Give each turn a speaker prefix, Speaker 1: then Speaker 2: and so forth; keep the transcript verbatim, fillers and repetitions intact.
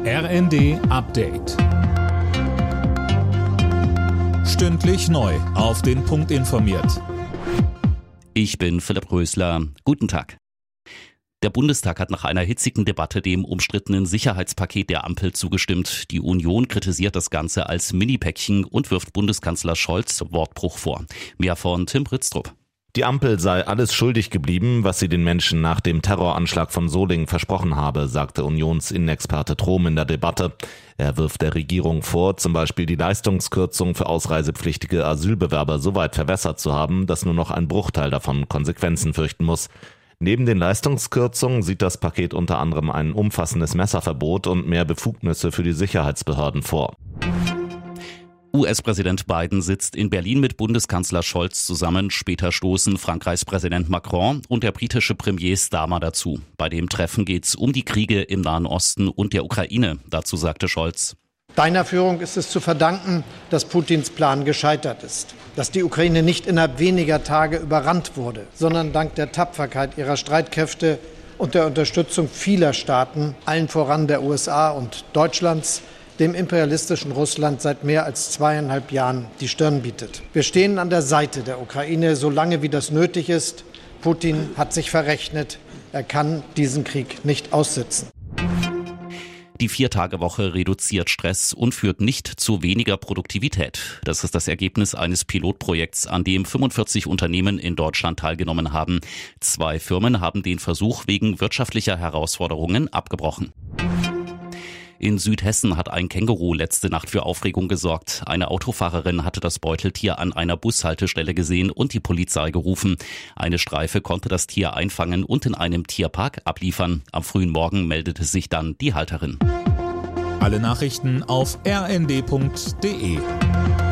Speaker 1: R N D Update. Stündlich neu auf den Punkt informiert.
Speaker 2: Ich bin Philipp Rösler. Guten Tag. Der Bundestag hat nach einer hitzigen Debatte dem umstrittenen Sicherheitspaket der Ampel zugestimmt. Die Union kritisiert das Ganze als Mini-Päckchen und wirft Bundeskanzler Scholz Wortbruch vor. Mehr von Tim Pritztrup.
Speaker 3: Die Ampel sei alles schuldig geblieben, was sie den Menschen nach dem Terroranschlag von Solingen versprochen habe, sagte Unionsinnenexperte Trom in der Debatte. Er wirft der Regierung vor, zum Beispiel die Leistungskürzung für ausreisepflichtige Asylbewerber so weit verwässert zu haben, dass nur noch ein Bruchteil davon Konsequenzen fürchten muss. Neben den Leistungskürzungen sieht das Paket unter anderem ein umfassendes Messerverbot und mehr Befugnisse für die Sicherheitsbehörden vor.
Speaker 2: U S-Präsident Biden sitzt in Berlin mit Bundeskanzler Scholz zusammen. Später stoßen Frankreichs Präsident Macron und der britische Premier Starmer dazu. Bei dem Treffen geht es um die Kriege im Nahen Osten und der Ukraine. Dazu sagte Scholz:
Speaker 4: Deiner Führung ist es zu verdanken, dass Putins Plan gescheitert ist. Dass die Ukraine nicht innerhalb weniger Tage überrannt wurde, sondern dank der Tapferkeit ihrer Streitkräfte und der Unterstützung vieler Staaten, allen voran der U S A und Deutschlands, dem imperialistischen Russland seit mehr als zweieinhalb Jahren die Stirn bietet. Wir stehen an der Seite der Ukraine, solange wie das nötig ist. Putin hat sich verrechnet. Er kann diesen Krieg nicht aussitzen.
Speaker 2: Die Vier-Tage-Woche reduziert Stress und führt nicht zu weniger Produktivität. Das ist das Ergebnis eines Pilotprojekts, an dem fünfundvierzig Unternehmen in Deutschland teilgenommen haben. Zwei Firmen haben den Versuch wegen wirtschaftlicher Herausforderungen abgebrochen. In Südhessen hat ein Känguru letzte Nacht für Aufregung gesorgt. Eine Autofahrerin hatte das Beuteltier an einer Bushaltestelle gesehen und die Polizei gerufen. Eine Streife konnte das Tier einfangen und in einem Tierpark abliefern. Am frühen Morgen meldete sich dann die Halterin.
Speaker 1: Alle Nachrichten auf r n d punkt d e.